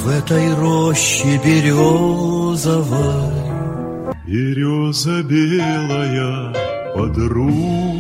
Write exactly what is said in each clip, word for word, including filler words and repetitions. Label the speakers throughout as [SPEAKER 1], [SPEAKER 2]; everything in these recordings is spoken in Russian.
[SPEAKER 1] в этой роще березовой.
[SPEAKER 2] Береза белая, подруга.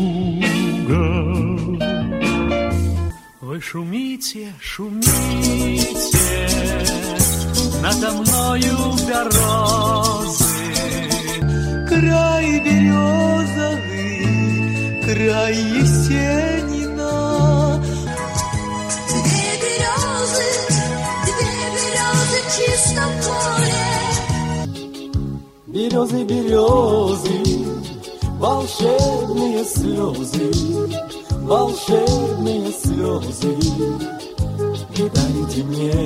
[SPEAKER 3] Вы шумите, шумите надо мною березы.
[SPEAKER 1] Край березовый, край Есенина.
[SPEAKER 4] Две березы, две березы в чистом поле.
[SPEAKER 5] Березы, березы, волшебные слезы, волшебные слезы, и дайте мне.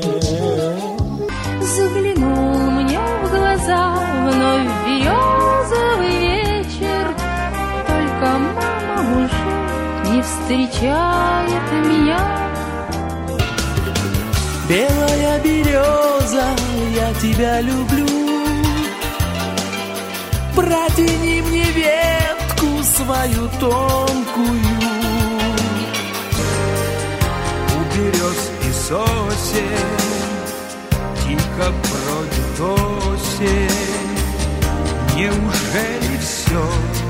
[SPEAKER 6] Заглянул мне в глаза вновь березовый вечер, только мама уже не встречает меня.
[SPEAKER 1] Белая береза, я тебя люблю. Протяни мне ветку свою тонкую.
[SPEAKER 7] У берез и сосен тихо бродит осень. Неужели все